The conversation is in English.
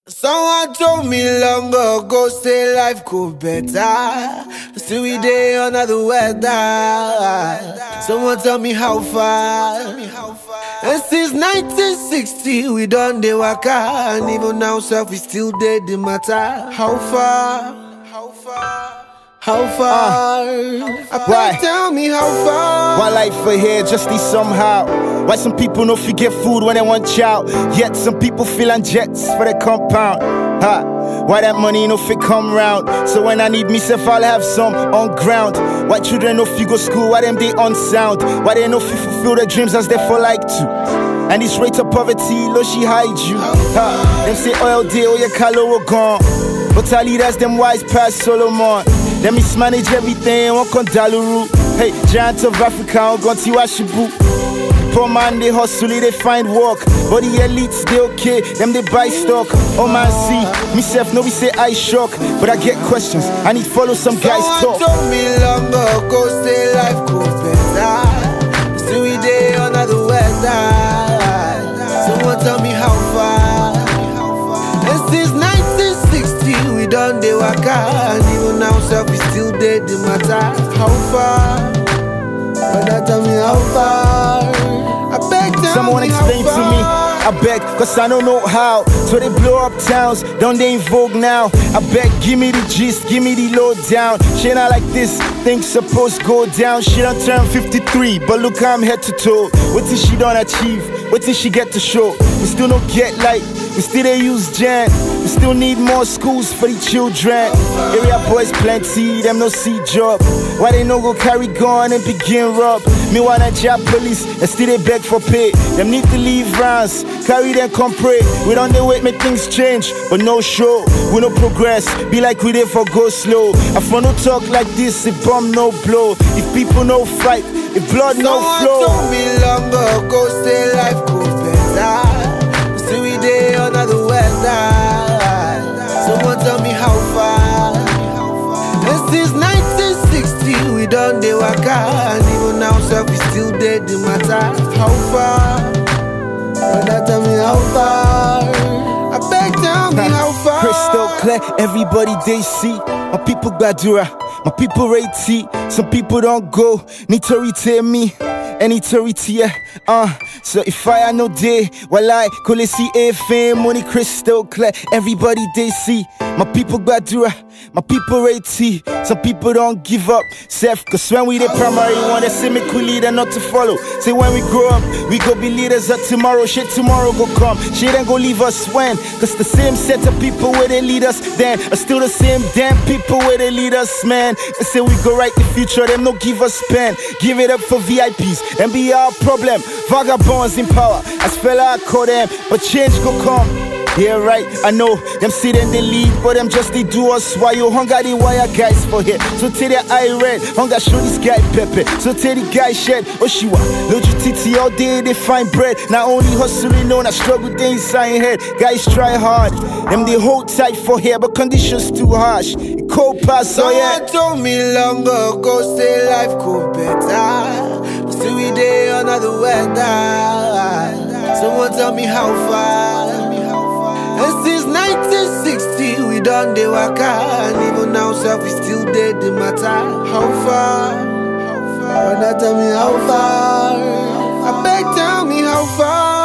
Someone told me long ago, say life could better. Still we day under the weather. Someone tell me how far. And since 1960, we done the waka. And even now, self is still dead, the matter. How far? How far? Why? Tell me how far. Why life for here just need somehow? Why some people no forget food when they want child? Yet some people feeling jets for their compound. Why that money no fit come round? So when I need myself, I'll have some on ground. Why children no fit go school? Why them they unsound? Why they no fit fulfill their dreams as they for like to? And this rate of poverty, low she hide you. Them say oil day, oh your calorie gone. But our leaders, them wise past Solomon. Let me manage everything, walk on Daluru. Hey, giant of Africa, I'm going to Washibu. Poor man, they hustle, they find work. But the elites, they okay, them they buy stock. Oh man, see, myself, no, we say I shock. But I get questions, I need follow some guys talk. Someone told me long ago, say life goes better. Still we day under the weather. Someone tell me how far. And since 1960, we done the waka. And even now, self is still dead, the matter. How far? But tell me how far. I beg, tell someone me explain how to me, I beg, cause I don't know how. So they blow up towns, don't they in vogue now? I beg, give me the gist, give me the lowdown. Shit not like this, things supposed go down. She done turn 53, but look how I'm head to toe. What did she done achieve? What did she get to show? We still don't get light, we still they use jam. We still need more schools for the children. Area boys plenty, them no see job. Why they no go carry gun and begin rob? Me wanna job police and still they beg for pay. Them need to leave rounds, carry them come pray. We don't they wait make things change, but no show. We no progress, be like we there for go slow. I for no talk like this, if bomb no blow. If people no fight, if blood no flow. Someone told me long ago, say life goes better. Still we day under the weather. Someone tell me how far. And since 1960, we done the waka. And even now, self is still dead, the matter. How far? Brother, tell me how far. I beg, tell me how far. Crystal clear, everybody they see. My people Badura, my people rate T. Some people don't go, need to retain me. Any territory, so if I no day, while I call it see a fame, money crystal clear, everybody they see. My people Badura, my people rate T. Some people don't give up, self, cause when we the primary one, they say me cool leader not to follow. Say when we grow up, we go be leaders of tomorrow, shit tomorrow go come. Shit ain't go leave us when, cause the same set of people where they lead us then are still the same damn people where they lead us, man. They say we go right the future, them no give us pen. Give it up for VIPs. And be our problem, vagabonds in power. As fella I call them, but change go come. Yeah, right, I know, them sit in the lead, but them just they do us why you hunger the wire guys for here. So tell the eye red, hunger show this guy Pepe. So tell the guy shed, Oshiwa, Loju Titi all day they find bread. Not only hustling, no, I struggle they inside head. Guys try hard, them they hold tight for here, but conditions too harsh. It cold pass, so yeah. Someone told me long ago, say life could better. But still we day under the weather. Someone tell me how far. And since 1960, we done the waka. And even now, self is still dead, the matter. How far? Brother, tell me how far. I beg, tell me how far.